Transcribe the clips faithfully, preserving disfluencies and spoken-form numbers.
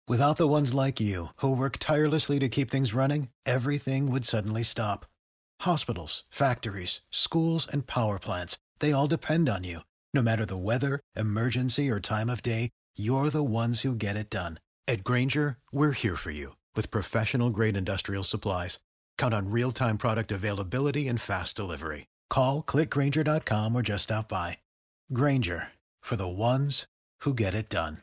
Without the ones like you, who work tirelessly to keep things running, everything would suddenly stop. Hospitals, factories, schools, and power plants, they all depend on you. No matter the weather, emergency, or time of day, you're the ones who get it done. At Grainger, we're here for you with professional-grade industrial supplies. Count on real-time product availability and fast delivery. Call, click Grainger dot com, or just stop by. Grainger, for the ones who get it done.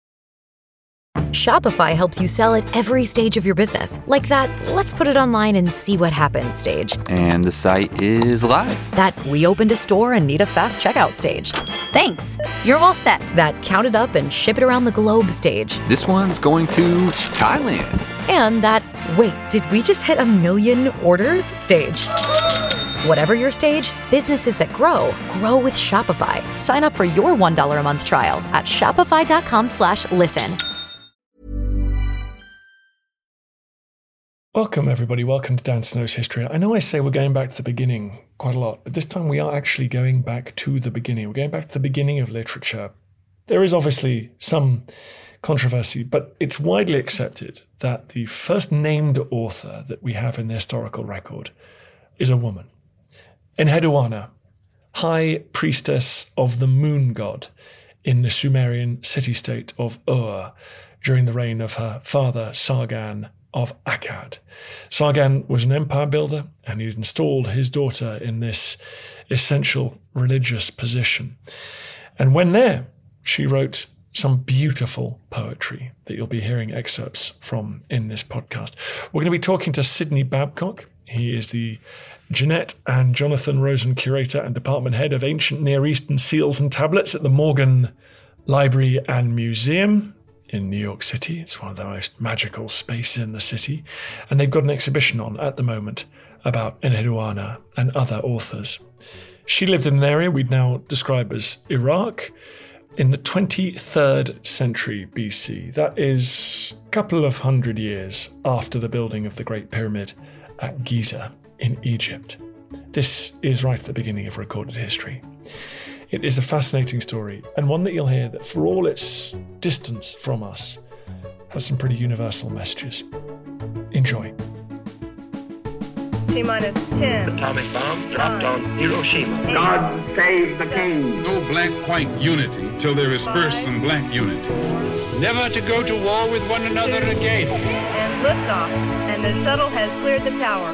Shopify helps you sell at every stage of your business. Like that, let's put it online and see what happens stage. And the site is live. That we opened a store and need a fast checkout stage. Thanks. You're all set. That count it up and ship it around the globe stage. This one's going to Thailand. And that, wait, did we just hit a million orders stage? Whatever your stage, businesses that grow, grow with Shopify. Sign up for your one dollar a month trial at shopify.com slash listen. Welcome, everybody. Welcome to Dan Snow's History. I know I say we're going back to the beginning quite a lot, but this time we are actually going back to the beginning. We're going back to the beginning of literature. There is obviously some controversy, but it's widely accepted that the first named author that we have in the historical record is a woman. Enheduanna, high priestess of the moon god in the Sumerian city-state of Ur during the reign of her father Sargon of Akkad. Sargon was an empire builder, and he'd installed his daughter in this essential religious position. And when there, she wrote some beautiful poetry that you'll be hearing excerpts from in this podcast. We're going to be talking to Sidney Babcock. He is the Jeanette and Jonathan Rosen Curator and Department Head of Ancient Near Eastern Seals and Tablets at the Morgan Library and Museum in New York City. It's one of the most magical spaces in the city. And they've got an exhibition on at the moment about Enheduanna and other authors. She lived in an area we'd now describe as Iraq in the twenty-third century B C. That is a couple of hundred years after the building of the Great Pyramid at Giza in Egypt. This is right at the beginning of recorded history. It is a fascinating story, and one that you'll hear that, for all its distance from us, has some pretty universal messages. Enjoy. T-minus ten. Atomic bomb dropped nine, on Hiroshima. eight, God save the king. No black-white unity till there is first some black unity. Never to go to war with one another again. And liftoff, and the shuttle has cleared the tower.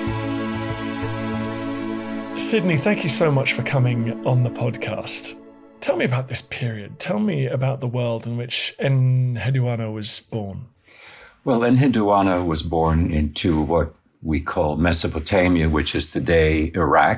Sidney, thank you so much for coming on the podcast. Tell me about this period. Tell me about the world in which Enheduanna was born. Well, Enheduanna was born into what we call Mesopotamia, which is today Iraq.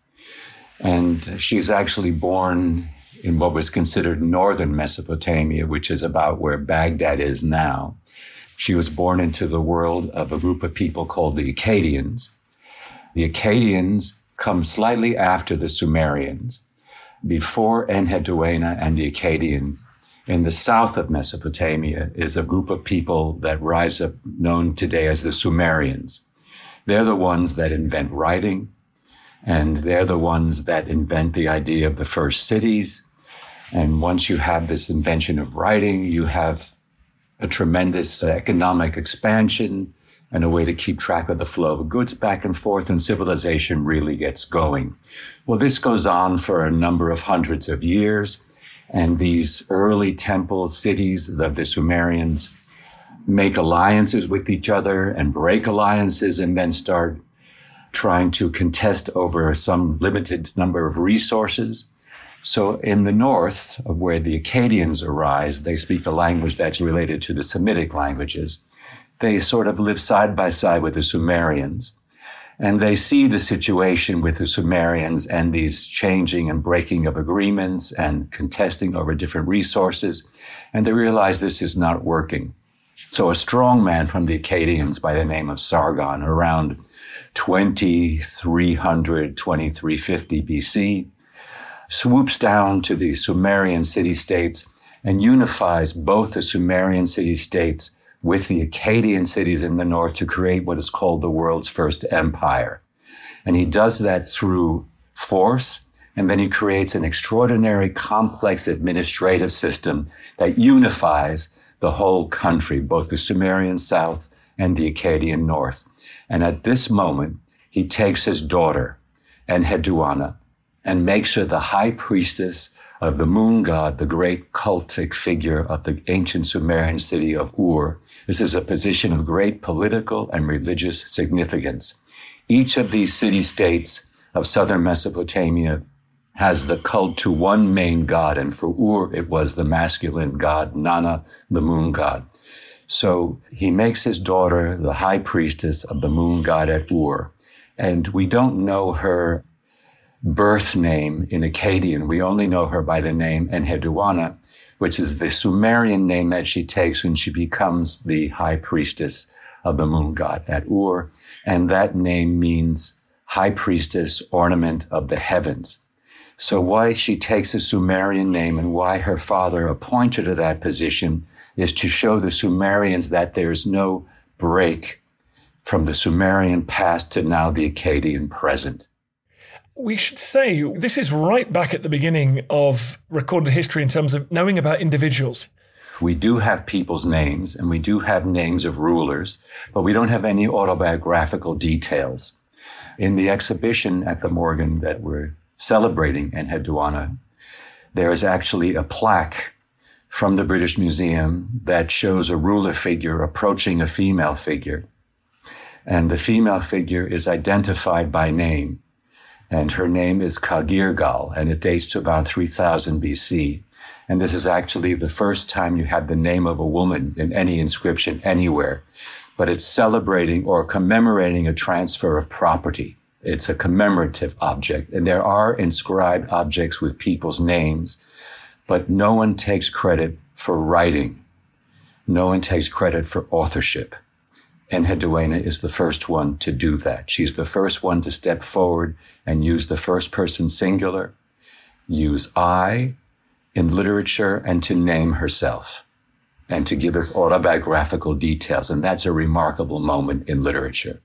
And she's actually born in what was considered northern Mesopotamia, which is about where Baghdad is now. She was born into the world of a group of people called the Akkadians. The Akkadians come slightly after the Sumerians. Before Enheduanna and the Akkadians, in the south of Mesopotamia is a group of people that rise up, known today as the Sumerians. They're the ones that invent writing, and they're the ones that invent the idea of the first cities. And once you have this invention of writing, you have a tremendous economic expansion and a way to keep track of the flow of goods back and forth, and civilization really gets going. Well, this goes on for a number of hundreds of years, and these early temple cities of the Sumerians make alliances with each other and break alliances and then start trying to contest over some limited number of resources. So in the north, of where the Akkadians arise, they speak a language that's related to the Semitic languages. They sort of live side by side with the Sumerians. And they see the situation with the Sumerians and these changing and breaking of agreements and contesting over different resources. And they realize this is not working. So a strong man from the Akkadians by the name of Sargon, around twenty-three hundred, twenty-three fifty B C, swoops down to the Sumerian city-states and unifies both the Sumerian city-states with the Akkadian cities in the north to create what is called the world's first empire. And he does that through force, and then he creates an extraordinary complex administrative system that unifies the whole country, both the Sumerian south and the Akkadian north. And at this moment, he takes his daughter, Enheduanna, and makes her the high priestess of the moon god, the great cultic figure of the ancient Sumerian city of Ur. This is a position of great political and religious significance. Each of these city-states of southern Mesopotamia has the cult to one main god, and for Ur, it was the masculine god, Nana, the moon god. So he makes his daughter the high priestess of the moon god at Ur, and we don't know her birth name in Akkadian. We only know her by the name Enheduanna, which is the Sumerian name that she takes when she becomes the high priestess of the moon god at Ur, and that name means high priestess, ornament of the heavens. So why she takes a Sumerian name and why her father appointed her that position is to show the Sumerians that there's no break from the Sumerian past to now the Akkadian present. We should say this is right back at the beginning of recorded history in terms of knowing about individuals. We do have people's names and we do have names of rulers, but we don't have any autobiographical details. In the exhibition at the Morgan that we're celebrating Enheduanna, there is actually a plaque from the British Museum that shows a ruler figure approaching a female figure. And the female figure is identified by name. And her name is Kagirgal, and it dates to about three thousand B C. And this is actually the first time you have the name of a woman in any inscription anywhere. But it's celebrating or commemorating a transfer of property. It's a commemorative object. And there are inscribed objects with people's names, but no one takes credit for writing. No one takes credit for authorship. Enheduanna is the first one to do that. She's the first one to step forward and use the first person singular, use I in literature, and to name herself, and to give us autobiographical details. And that's a remarkable moment in literature.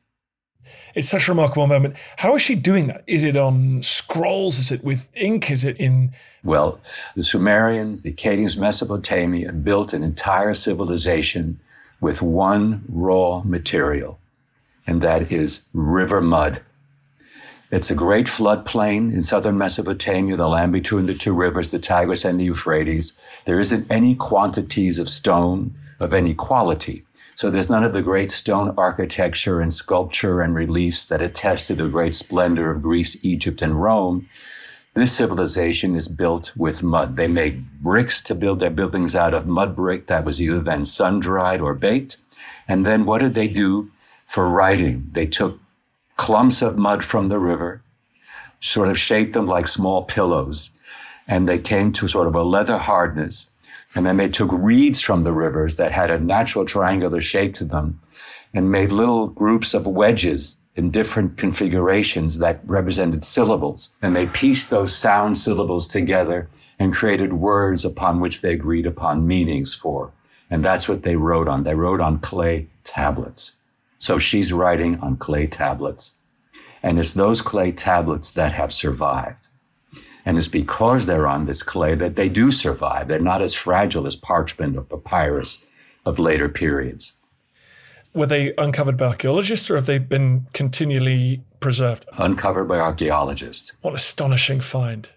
It's such a remarkable moment. How is she doing that? Is it on scrolls? Is it with ink? Is it in... Well, the Sumerians, the Akkadians, Mesopotamia built an entire civilization with one raw material, and that is river mud. It's a great floodplain in southern Mesopotamia, the land between the two rivers, the Tigris and the Euphrates. There isn't any quantities of stone of any quality. So there's none of the great stone architecture and sculpture and reliefs that attest to the great splendor of Greece, Egypt, and Rome. This civilization is built with mud. They make bricks to build their buildings out of mud brick that was either then sun-dried or baked. And then what did they do for writing? They took clumps of mud from the river, sort of shaped them like small pillows, and they came to sort of a leather hardness. And then they took reeds from the rivers that had a natural triangular shape to them and made little groups of wedges in different configurations that represented syllables. And they pieced those sound syllables together and created words upon which they agreed upon meanings for. And that's what they wrote on. They wrote on clay tablets. So she's writing on clay tablets. And it's those clay tablets that have survived. And it's because they're on this clay that they do survive. They're not as fragile as parchment or papyrus of later periods. Were they uncovered by archaeologists, or have they been continually preserved? Uncovered by archaeologists. What an astonishing find.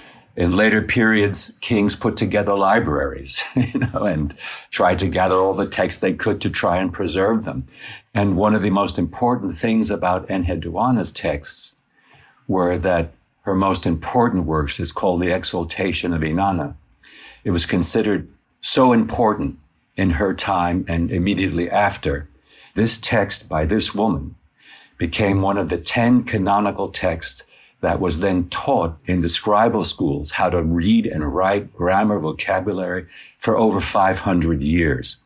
In later periods, kings put together libraries, you know, and tried to gather all the texts they could to try and preserve them. And one of the most important things about Enheduanna's texts were that her most important works is called The Exaltation of Inanna. It was considered so important in her time and immediately after. This text by this woman became one of the ten canonical texts that was then taught in the scribal schools, how to read and write grammar, vocabulary, for over five hundred years.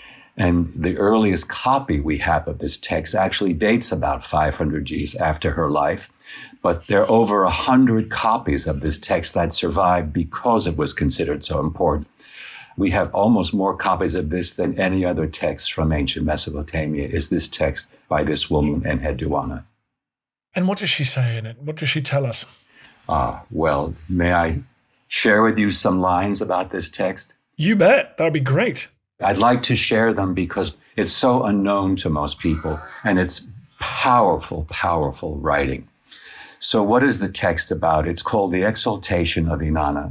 And the earliest copy we have of this text actually dates about five hundred years after her life. But there are over one hundred copies of this text that survived because it was considered so important. We have almost more copies of this than any other text from ancient Mesopotamia, is this text by this woman, Enheduanna. And what does she say in it? What does she tell us? Ah, well, may I share with you some lines about this text? You bet. That would be great. I'd like to share them because it's so unknown to most people, and it's powerful, powerful writing. So what is the text about? It's called The Exaltation of Inanna.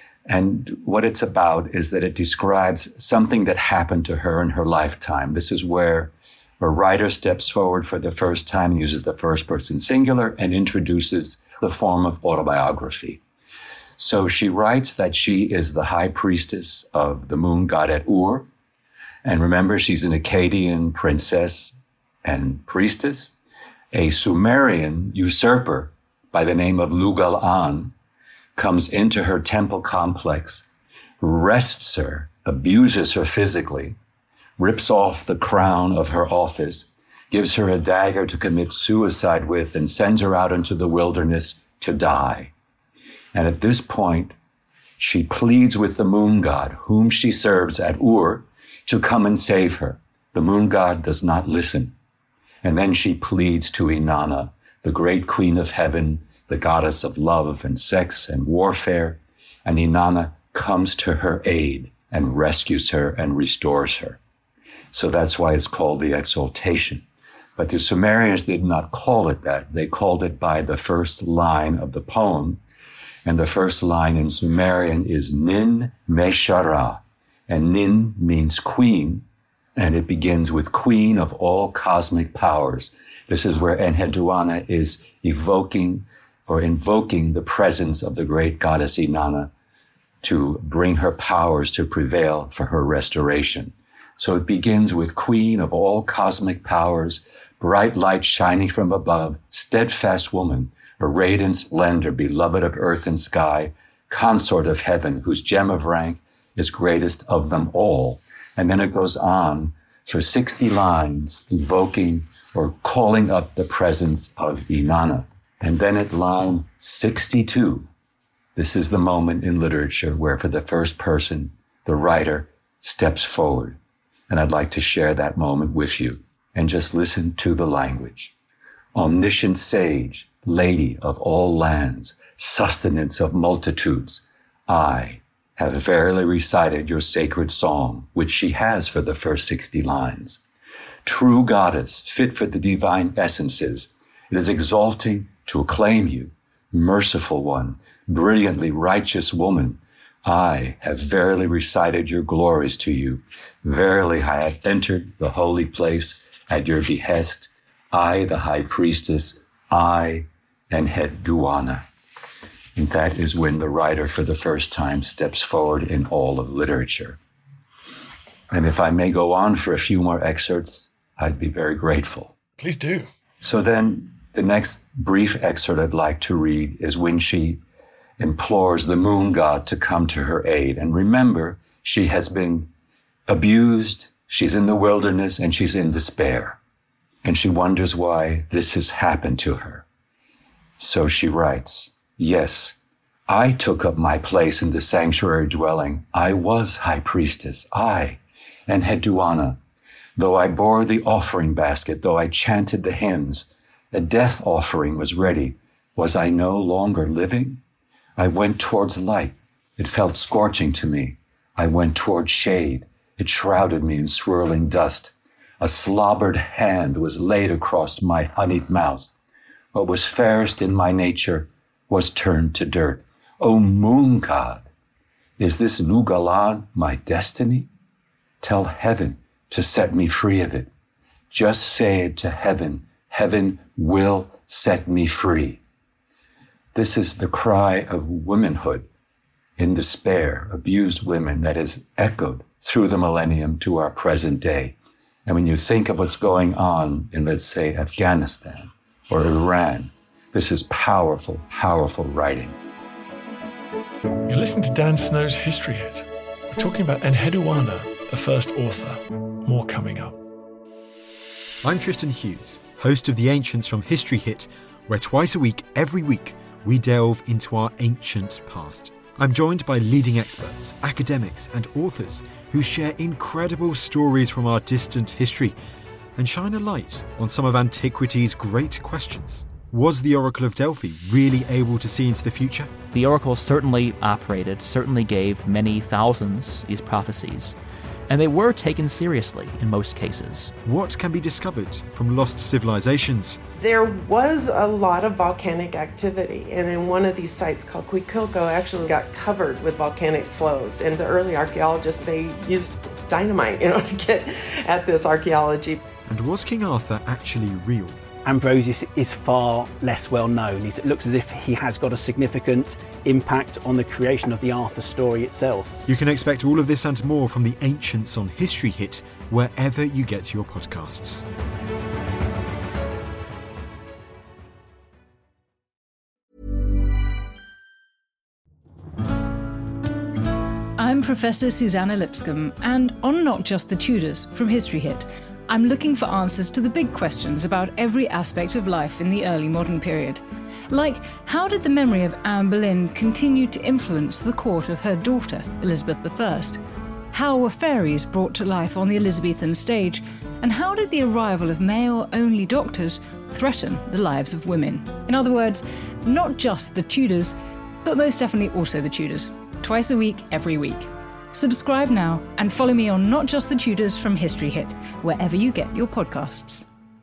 And what it's about is that it describes something that happened to her in her lifetime. This is where a writer steps forward for the first time, uses the first person singular, and introduces the form of autobiography. So she writes that she is the high priestess of the moon god at Ur. And remember, she's an Akkadian princess and priestess. A Sumerian usurper by the name of Lugal-An comes into her temple complex, arrests her, abuses her physically, rips off the crown of her office, gives her a dagger to commit suicide with, and sends her out into the wilderness to die. And at this point, she pleads with the moon god, whom she serves at Ur, to come and save her. The moon god does not listen. And then she pleads to Inanna, the great queen of heaven, the goddess of love and sex and warfare. And Inanna comes to her aid and rescues her and restores her. So that's why it's called the Exaltation. But the Sumerians did not call it that. They called it by the first line of the poem. And the first line in Sumerian is Nin Meshara. And Nin means queen, and it begins with queen of all cosmic powers. This is where Enheduanna is evoking or invoking the presence of the great goddess Inanna to bring her powers to prevail for her restoration. So it begins with queen of all cosmic powers, bright light shining from above, steadfast woman, arrayed in splendor, beloved of earth and sky, consort of heaven, whose gem of rank is greatest of them all. And then it goes on for sixty lines, evoking or calling up the presence of Inanna. And then at line sixty-two, this is the moment in literature where for the first person, the writer steps forward. And I'd like to share that moment with you and just listen to the language. Omniscient sage, lady of all lands, sustenance of multitudes, I have verily recited your sacred song, which she has for the first sixty lines. True goddess, fit for the divine essences, it is exalting to acclaim you, merciful one, brilliantly righteous woman. I have verily recited your glories to you. Verily I have entered the holy place at your behest, I, the high priestess, I, Enheduanna. And that is when the writer for the first time steps forward in all of literature. And if I may go on for a few more excerpts, I'd be very grateful. Please do. So then the next brief excerpt I'd like to read is when she implores the moon god to come to her aid. And remember, she has been abused, she's in the wilderness, and she's in despair. And she wonders why this has happened to her. So she writes, yes, I took up my place in the sanctuary dwelling. I was high priestess, I, Enheduanna. Though I bore the offering basket, though I chanted the hymns, a death offering was ready. Was I no longer living? I went towards light. It felt scorching to me. I went towards shade. It shrouded me in swirling dust. A slobbered hand was laid across my honeyed mouth. What was fairest in my nature was turned to dirt. O moon god, is this Lugal-An my destiny? Tell heaven to set me free of it. Just say it to heaven. Heaven will set me free. This is the cry of womanhood in despair, abused women, that is echoed through the millennium to our present day. And when you think of what's going on in, let's say, Afghanistan or Iran, this is powerful, powerful writing. You're listening to Dan Snow's History Hit. We're talking about Enheduanna, the first author. More coming up. I'm Tristan Hughes, host of The Ancients from History Hit, where twice a week, every week, we delve into our ancient past. I'm joined by leading experts, academics, and authors who share incredible stories from our distant history and shine a light on some of antiquity's great questions. Was the Oracle of Delphi really able to see into the future? The Oracle certainly operated, certainly gave many thousands these prophecies. and they were taken seriously in most cases. What can be discovered from lost civilizations? There was a lot of volcanic activity, and in one of these sites called Quiquilco actually got covered with volcanic flows. And the early archaeologists, they used dynamite, you know, to get at this archaeology. And was King Arthur actually real? Ambrosius is far less well known. It looks as if he has got a significant impact on the creation of the Arthur story itself. You can expect all of this and more from the Ancients on History Hit, wherever you get your podcasts. I'm Professor Susanna Lipscomb, and on Not Just the Tudors from History Hit, I'm looking for answers to the big questions about every aspect of life in the early modern period. Like, how did the memory of Anne Boleyn continue to influence the court of her daughter, Elizabeth the First? How were fairies brought to life on the Elizabethan stage? And how did the arrival of male-only doctors threaten the lives of women? In other words, not just the Tudors, but most definitely also the Tudors. Twice a week, every week. Subscribe now and follow me on Not Just the Tudors from History Hit, wherever you get your podcasts.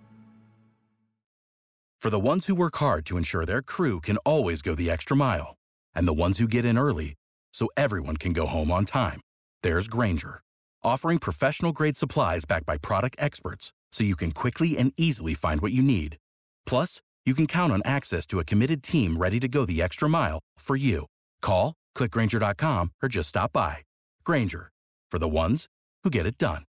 For the ones who work hard to ensure their crew can always go the extra mile, and the ones who get in early so everyone can go home on time, there's Grainger, offering professional-grade supplies backed by product experts so you can quickly and easily find what you need. Plus, you can count on access to a committed team ready to go the extra mile for you. Call, click Grainger dot com, or just stop by. Grainger, for the ones who get it done.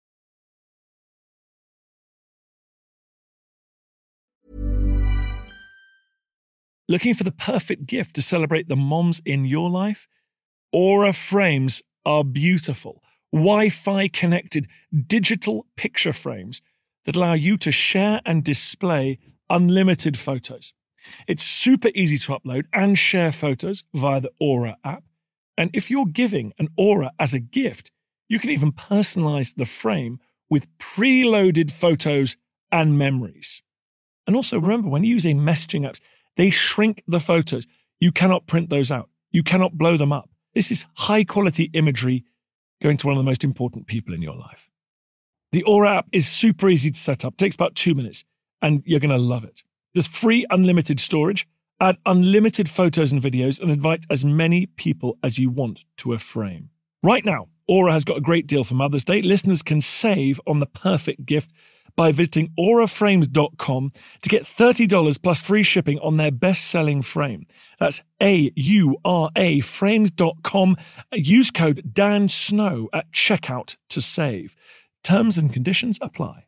Looking for the perfect gift to celebrate the moms in your life? Aura frames are beautiful, Wi-Fi connected digital picture frames that allow you to share and display unlimited photos. It's super easy to upload and share photos via the Aura app. And if you're giving an Aura as a gift, you can even personalize the frame with preloaded photos and memories. And also remember, when using messaging apps, they shrink the photos. You cannot print those out. You cannot blow them up. This is high quality imagery going to one of the most important people in your life. The Aura app is super easy to set up. It takes about two minutes and you're going to love it. There's free unlimited storage. Add unlimited photos and videos and invite as many people as you want to a frame. Right now, Aura has got a great deal for Mother's Day. Listeners can save on the perfect gift by visiting aura frames dot com to get thirty dollars plus free shipping on their best-selling frame. That's A U R A frames dot com. Use code Dan Snow at checkout to save. Terms and conditions apply.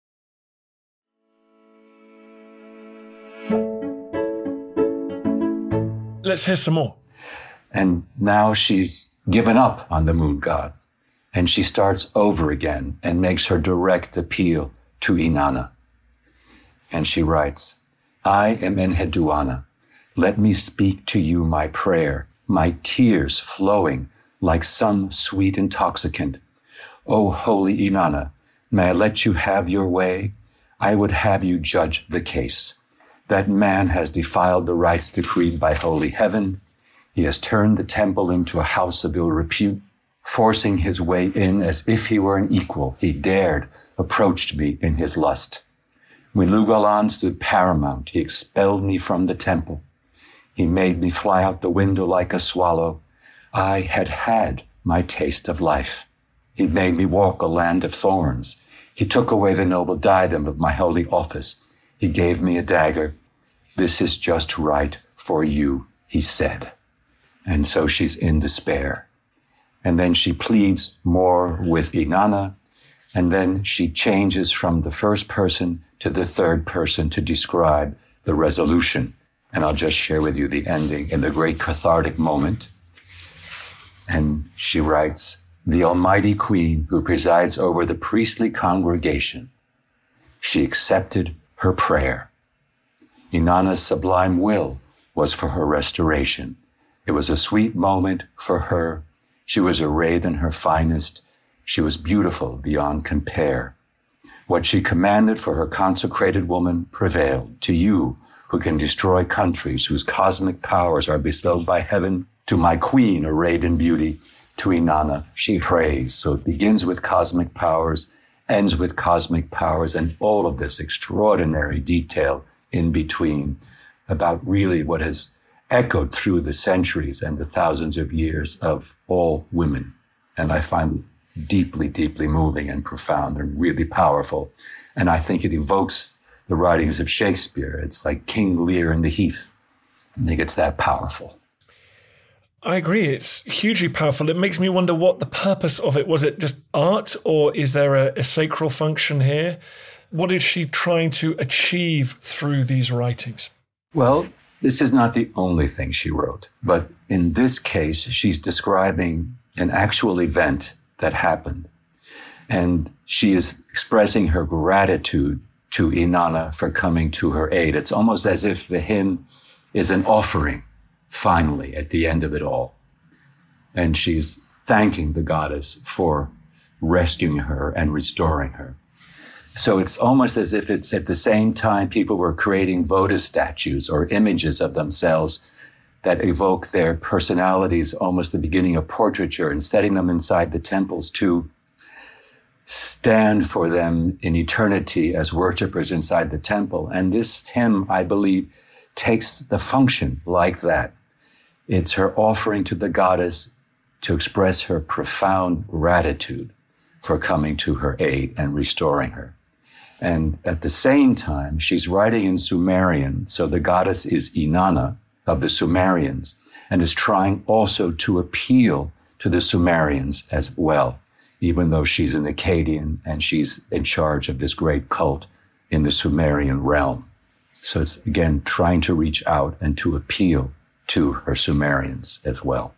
Let's hear some more. And now she's given up on the moon god. And she starts over again and makes her direct appeal to Inanna. And she writes, I am Enheduanna. Let me speak to you my prayer, my tears flowing like some sweet intoxicant. O holy Inanna, may I let you have your way? I would have you judge the case. That man has defiled the rites decreed by holy heaven. He has turned the temple into a house of ill repute, forcing his way in as if he were an equal. He dared, approached me in his lust. When Lugalan stood paramount, he expelled me from the temple. He made me fly out the window like a swallow. I had had my taste of life. He made me walk a land of thorns. He took away the noble diadem of my holy office. He gave me a dagger. This is just right for you, he said. And so she's in despair. And then she pleads more with Inanna, and then she changes from the first person to the third person to describe the resolution. And I'll just share with you the ending in the great cathartic moment. And she writes, the Almighty Queen who presides over the priestly congregation, she accepted her prayer. Inanna's sublime will was for her restoration. It was a sweet moment for her. She was arrayed in her finest. She was beautiful beyond compare. What she commanded for her consecrated woman prevailed. To you, who can destroy countries, whose cosmic powers are bestowed by heaven, to my queen arrayed in beauty, to Inanna, she prays. So it begins with cosmic powers, ends with cosmic powers, and all of this extraordinary detail in between about really what has echoed through the centuries and the thousands of years of all women. And I find it deeply, deeply moving and profound and really powerful. And I think it evokes the writings of Shakespeare. It's like King Lear in the Heath. I think it's that powerful. I agree. It's hugely powerful. It makes me wonder what the purpose of it was. It just art, or is there a, a sacral function here? What is she trying to achieve through these writings? Well, this is not the only thing she wrote, but in this case, she's describing an actual event that happened. And she is expressing her gratitude to Inanna for coming to her aid. It's almost as if the hymn is an offering, finally, at the end of it all. And she's thanking the goddess for rescuing her and restoring her. So it's almost as if it's at the same time people were creating Buddha statues or images of themselves that evoke their personalities, almost the beginning of portraiture, and setting them inside the temples to stand for them in eternity as worshipers inside the temple. And this hymn, I believe, takes the function like that. It's her offering to the goddess to express her profound gratitude for coming to her aid and restoring her. And at the same time, she's writing in Sumerian, so the goddess is Inanna of the Sumerians, and is trying also to appeal to the Sumerians as well, even though she's an Akkadian and she's in charge of this great cult in the Sumerian realm. So it's, again, trying to reach out and to appeal to her Sumerians as well.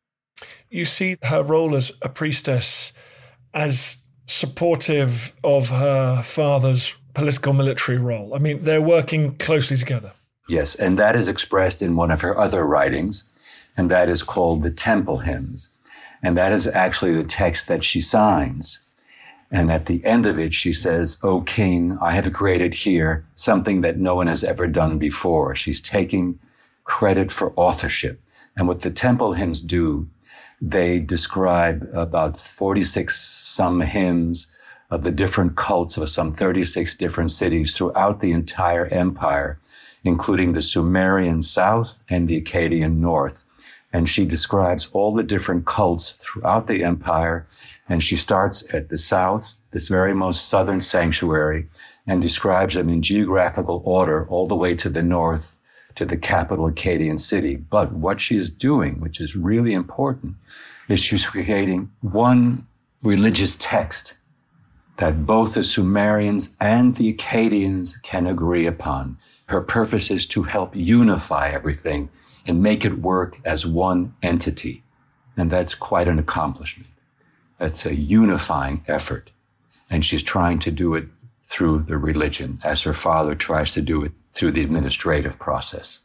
You see her role as a priestess as supportive of her father's political military role. I mean, they're working closely together. Yes, and that is expressed in one of her other writings, and that is called the Temple Hymns. And that is actually the text that she signs. And at the end of it, she says, "O King, I have created here something that no one has ever done before." She's taking credit for authorship. And what the Temple Hymns do, they describe about forty-six some hymns of the different cults of some thirty-six different cities throughout the entire empire, including the Sumerian south and the Akkadian north. And she describes all the different cults throughout the empire. And she starts at the south, this very most southern sanctuary, and describes them in geographical order all the way to the north, to the capital Akkadian city. But what she is doing, which is really important, is she's creating one religious text that both the Sumerians and the Akkadians can agree upon. Her purpose is to help unify everything and make it work as one entity. And that's quite an accomplishment. It's a unifying effort. And she's trying to do it through the religion, as her father tries to do it through the administrative process.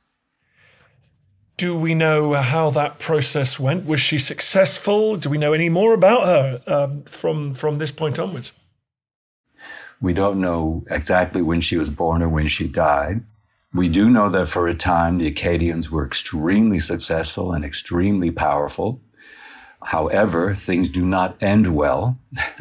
Do we know how that process went? Was she successful? Do we know any more about her um, from, from this point onwards? We don't know exactly when she was born or when she died. We do know that for a time, the Akkadians were extremely successful and extremely powerful. However, things do not end well.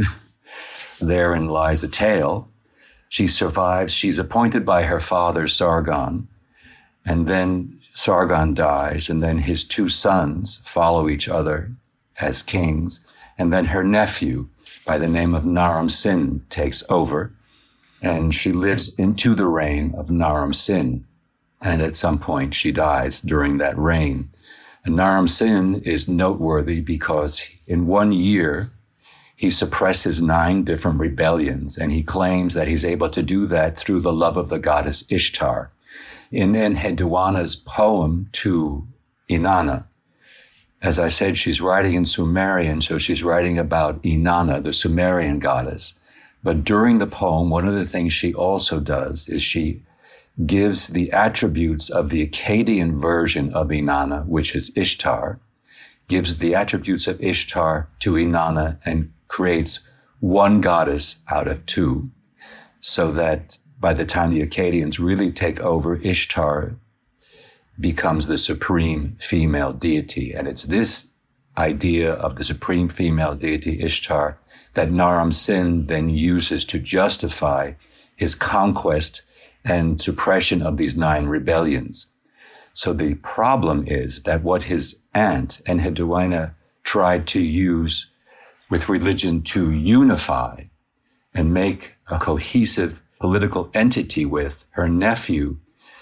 Therein lies a tale. She survives. She's appointed by her father, Sargon, and then Sargon dies, and then his two sons follow each other as kings, and then her nephew, by the name of Naram Sin, takes over, and she lives into the reign of Naram Sin, and at some point she dies during that reign. And Naram Sin is noteworthy because in one year, he suppresses nine different rebellions, and he claims that he's able to do that through the love of the goddess Ishtar. In Enheduanna's poem to Inanna, as I said, she's writing in Sumerian, so she's writing about Inanna, the Sumerian goddess. But during the poem, one of the things she also does is she gives the attributes of the Akkadian version of Inanna, which is Ishtar, gives the attributes of Ishtar to Inanna and creates one goddess out of two, so that by the time the Akkadians really take over, Ishtar becomes the supreme female deity. And it's this idea of the supreme female deity Ishtar that Naram Sin then uses to justify his conquest and suppression of these nine rebellions. So the problem is that what his aunt, Enheduanna, tried to use with religion to unify and make a cohesive political entity with, her nephew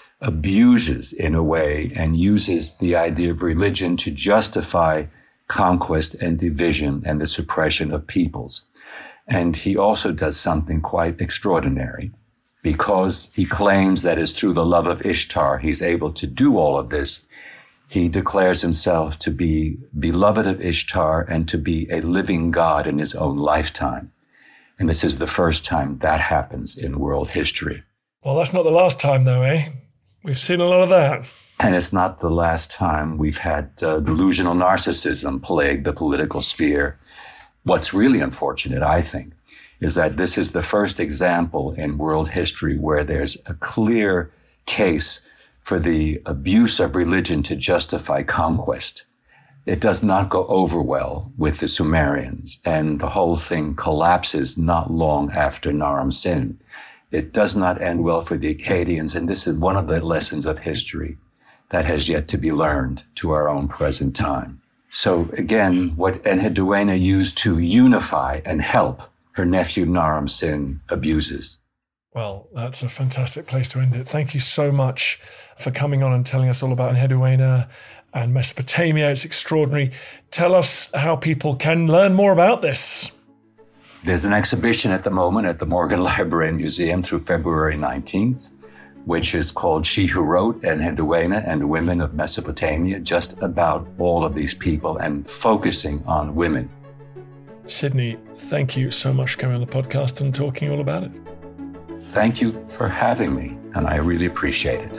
abuses in a way and uses the idea of religion to justify conquest and division and the suppression of peoples. And he also does something quite extraordinary. Because he claims that it's through the love of Ishtar he's able to do all of this, he declares himself to be beloved of Ishtar and to be a living god in his own lifetime. And this is the first time that happens in world history. Well, that's not the last time, though, eh? We've seen a lot of that. And it's not the last time we've had uh, delusional narcissism plague the political sphere. What's really unfortunate, I think, is that this is the first example in world history where there's a clear case for the abuse of religion to justify conquest. It does not go over well with the Sumerians, and the whole thing collapses not long after Naram Sin. It does not end well for the Akkadians, and this is one of the lessons of history that has yet to be learned to our own present time. So again, what Enheduanna used to unify and help, her nephew Naram Sin abuses. Well, that's a fantastic place to end it. Thank you so much for coming on and telling us all about Enheduanna and Mesopotamia. It's extraordinary. Tell us how people can learn more about this. There's an exhibition at the moment at the Morgan Library and Museum through February nineteenth, which is called She Who Wrote, Enheduanna and Women of Mesopotamia, just about all of these people and focusing on women. Sydney, thank you so much for coming on the podcast and talking all about it. Thank you for having me, and I really appreciate it.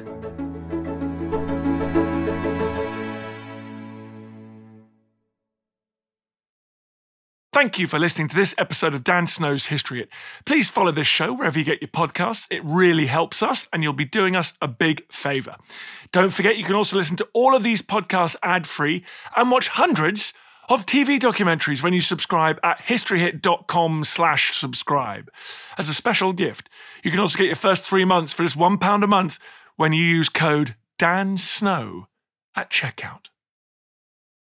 Thank you for listening to this episode of Dan Snow's History Hit. Please follow this show wherever you get your podcasts. It really helps us, and you'll be doing us a big favour. Don't forget, you can also listen to all of these podcasts ad-free and watch hundreds of T V documentaries when you subscribe at historyhit.com slash subscribe. As a special gift, you can also get your first three months for just one pound a month when you use code DANSNOW at checkout.